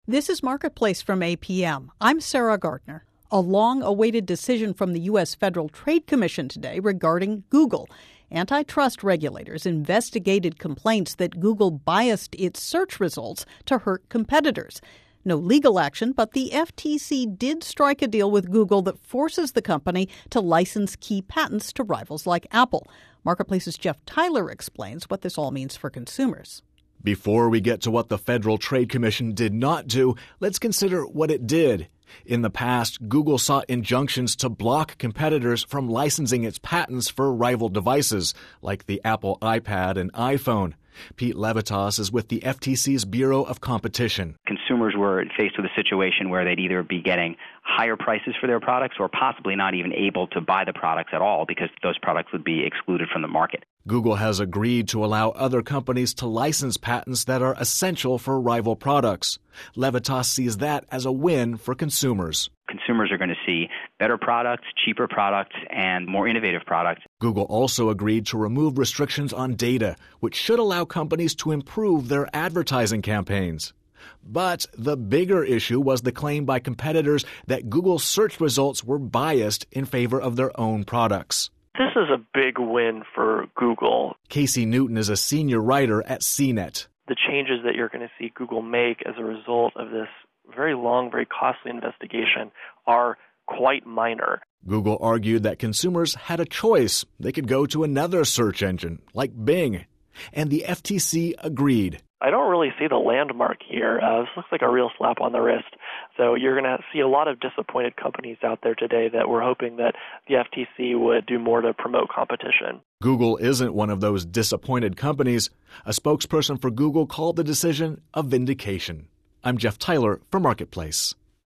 This is Marketplace from APM. I'm Sarah Gardner. A long-awaited decision from the U.S. Federal Trade Commission today regarding Google. Antitrust regulators investigated complaints that Google biased its search results to hurt competitors. No legal action, but the FTC did strike a deal with Google that forces the company to license key patents to rivals like Apple. Marketplace's Jeff Tyler explains what this all means for consumers. Before we get to what the Federal Trade Commission did not do, let's consider what it did. In the past, Google sought injunctions to block competitors from licensing its patents for rival devices, like the Apple iPad and iPhone. Pete Levitas is with the FTC's Bureau of Competition. Consumers were faced with a situation where they'd either be getting higher prices for their products or possibly not even able to buy the products at all because those products would be excluded from the market. Google has agreed to allow other companies to license patents that are essential for rival products. Levitas sees that as a win for consumers. Consumers are going to see better products, cheaper products, and more innovative products. Google also agreed to remove restrictions on data, which should allow companies to improve their advertising campaigns. But the bigger issue was the claim by competitors that Google's search results were biased in favor of their own products. This is a big win for Google. Casey Newton is a senior writer at CNET. The changes that you're going to see Google make as a result of this very long, very costly investigation are quite minor. Google argued that consumers had a choice. They could go to another search engine, like Bing. And the FTC agreed. I don't really see the landmark here. This looks like a real slap on the wrist. So you're going to see a lot of disappointed companies out there today that were hoping that the FTC would do more to promote competition. Google isn't one of those disappointed companies. A spokesperson for Google called the decision a vindication. I'm Jeff Tyler for Marketplace.